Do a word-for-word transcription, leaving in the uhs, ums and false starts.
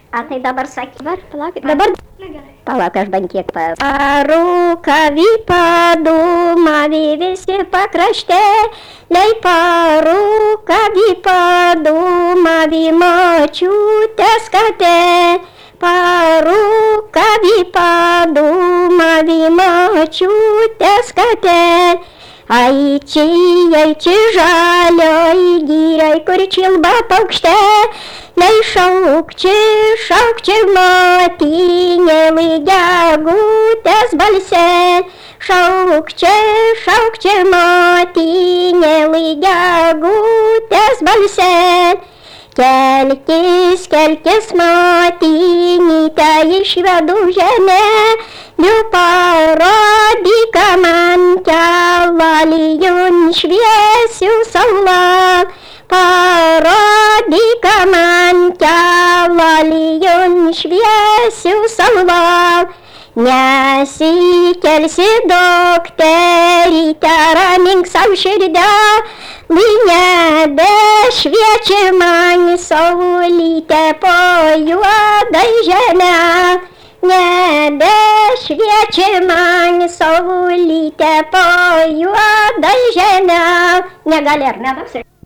A tai dabar sakyk. Dabar, palaukit, dabar. Na gerai. Palauk, aš bent kiek pa... Parūkavį padūmavį visi pakrašte, lei parūkavį padūmavį močiutės katė. Parūkavį padūmavį močiutės katė. Ai čia, ai čia žalioj gyrai, kur čilba paukšte, lei šauk čia, šauk čia motinė lydegutės balse. Šauk čia, šauk čia motinė lydegutės balse. Kelkis, kelkis motinyte iš vedų žemė, jau parodyk man kelią lijun šviesių saulė. Parodyk man kelią lijun šviesių saulė. Nesikelsi dokteryte, ramink sau širdę, lai nebešviečia man saulytė po juodai žemę. Nebešviečia man saulytė po juodai žemę. Negali, ar ne?